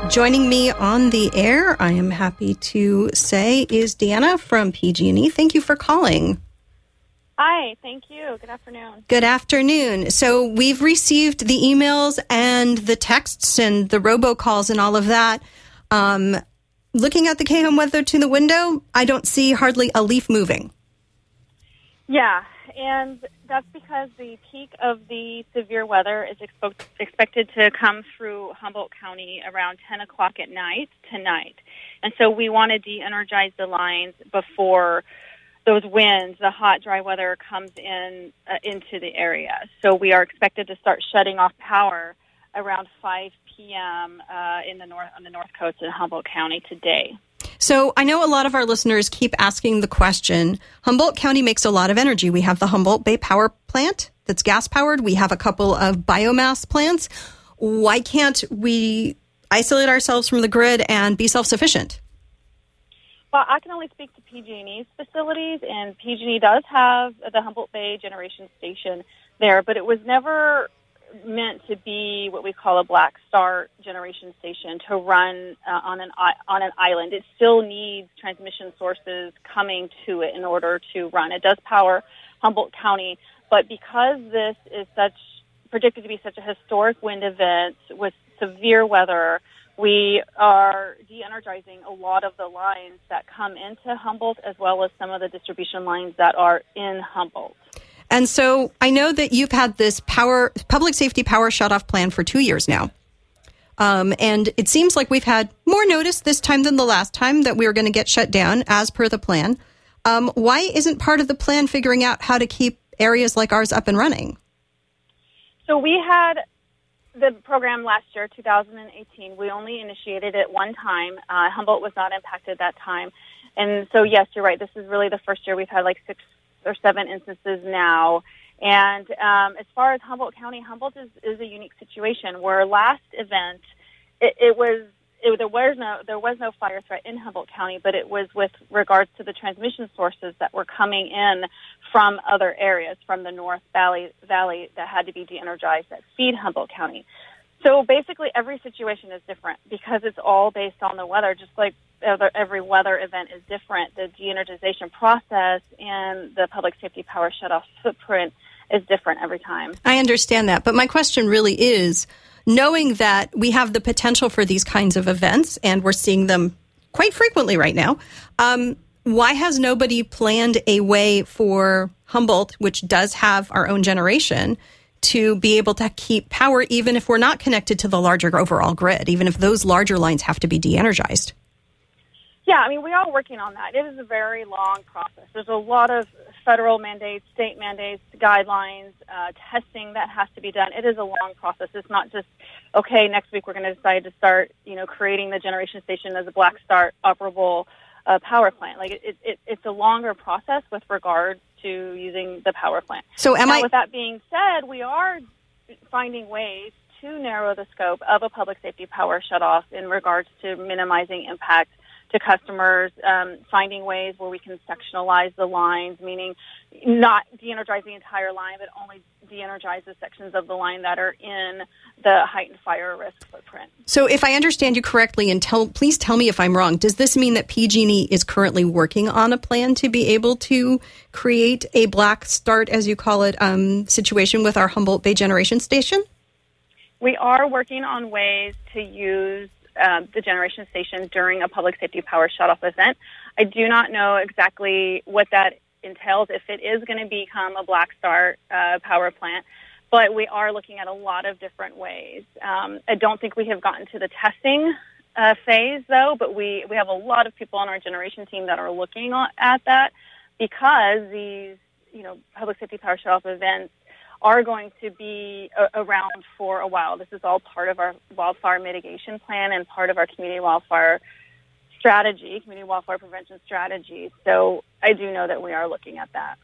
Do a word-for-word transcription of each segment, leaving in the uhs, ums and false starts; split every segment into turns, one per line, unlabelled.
Joining me on the air, I am happy to say, is Deanna from P G and E. Thank you for calling.
Hi, thank you. Good afternoon.
Good afternoon. So we've received the emails and the texts and the robocalls and all of that. Um, looking at the K-Home weather to the window, I don't see hardly a leaf moving.
Yeah, and that's because the peak of the severe weather is expo- expected to come through Humboldt County around ten o'clock at night tonight. And so we want to de-energize the lines before those winds, the hot, dry weather comes in uh, into the area. So we are expected to start shutting off power around five p.m. Uh, in the north on the north coast in Humboldt County today.
So I know a lot of our listeners keep asking the question, Humboldt County makes a lot of energy. We have the Humboldt Bay Power Plant that's gas-powered. We have a couple of biomass plants. Why can't we isolate ourselves from the grid and be self-sufficient?
Well, I can only speak to P G and E's facilities, and P G and E does have the Humboldt Bay Generation Station there, but it was never meant to be what we call a black start generation station to run uh, on an on an island. It still needs transmission sources coming to it in order to run. It does power Humboldt County, but because this is such predicted to be such a historic wind event with severe weather, we are de-energizing a lot of the lines that come into Humboldt as well as some of the distribution lines that are in Humboldt.
And so I know that you've had this power, public safety power shutoff plan for two years now. Um, and it seems like we've had more notice this time than the last time that we were going to get shut down as per the plan. Um, why isn't part of the plan figuring out how to keep areas like ours up and running?
So we had the program last year, two thousand eighteen. We only initiated it one time. Uh, Humboldt was not impacted that time. And so, yes, you're right. This is really the first year we've had like six or seven instances now. And um, as far as Humboldt County, Humboldt is, is a unique situation where last event, it, it was it, there was no there was no fire threat in Humboldt County, but it was with regards to the transmission sources that were coming in from other areas, from the North Valley Valley that had to be de-energized that feed Humboldt County. So basically, every situation is different because it's all based on the weather, just like every weather event is different. The de-energization process and the public safety power shutoff footprint is different every time.
I understand that. But my question really is, knowing that we have the potential for these kinds of events, and we're seeing them quite frequently right now, um, why has nobody planned a way for Humboldt, which does have our own generation, to be able to keep power even if we're not connected to the larger overall grid, even if those larger lines have to be de-energized?
Yeah, I mean, we are working on that. It is a very long process. There's a lot of federal mandates, state mandates, guidelines, uh, testing that has to be done. It is a long process. It's not just, okay, next week we're going to decide to start, you know, creating the generation station as a black start operable uh, power plant. Like, it, it, it's a longer process with regards to using the power plant.
So am
now,
I...
with that being said, we are finding ways to narrow the scope of a public safety power shutoff in regards to minimizing impact to customers, um, finding ways where we can sectionalize the lines, meaning not de-energize the entire line, but only de-energize the sections of the line that are in the heightened fire risk footprint.
So if I understand you correctly, and tell, please tell me if I'm wrong, does this mean that P G and E is currently working on a plan to be able to create a black start, as you call it, um, situation with our Humboldt Bay Generation Station?
We are working on ways to use Uh, the generation station during a public safety power shutoff event. I do not know exactly what that entails, if it is going to become a black start uh, power plant, but we are looking at a lot of different ways. Um, I don't think we have gotten to the testing uh, phase, though, but we, we have a lot of people on our generation team that are looking at that because these, you know, public safety power shutoff events are going to be a- around for a while. This is all part of our wildfire mitigation plan and part of our community wildfire strategy, community wildfire prevention strategy. So I do know that we are looking at that.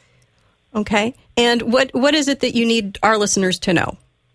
Okay. And what what is it that you need our listeners to know?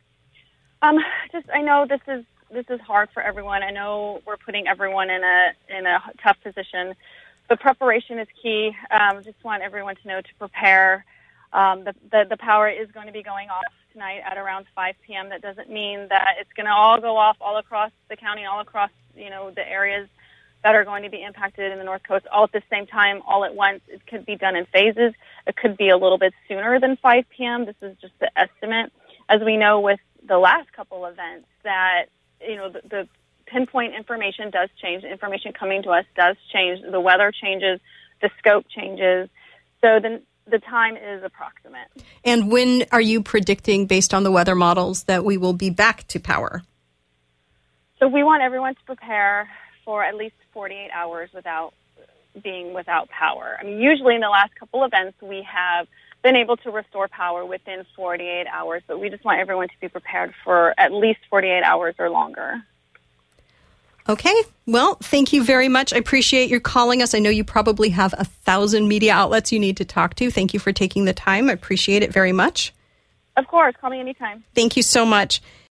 Um, just I know this is this is hard for everyone. I know we're putting everyone in a in a tough position, but preparation is key. Um, just want everyone to know to prepare. Um, the, the, the power is going to be going off tonight at around five p.m. That doesn't mean that it's going to all go off all across the county, all across, you know, the areas that are going to be impacted in the North Coast all at the same time, all at once. It could be done in phases. It could be a little bit sooner than five p.m. This is just the estimate. As we know with the last couple events that, you know, the, the pinpoint information does change. The information coming to us does change. The weather changes. The scope changes. So the, the time is approximate.
And when are you predicting, based on the weather models, that we will be back to power?
So we want everyone to prepare for at least forty-eight hours without being without power. I mean, usually in the last couple of events, we have been able to restore power within forty-eight hours, but we just want everyone to be prepared for at least forty-eight hours or longer.
Okay. Well, thank you very much. I appreciate your calling us. I know you probably have a thousand media outlets you need to talk to. Thank you for taking the time. I appreciate it very much.
Of course. Call me anytime.
Thank you so much.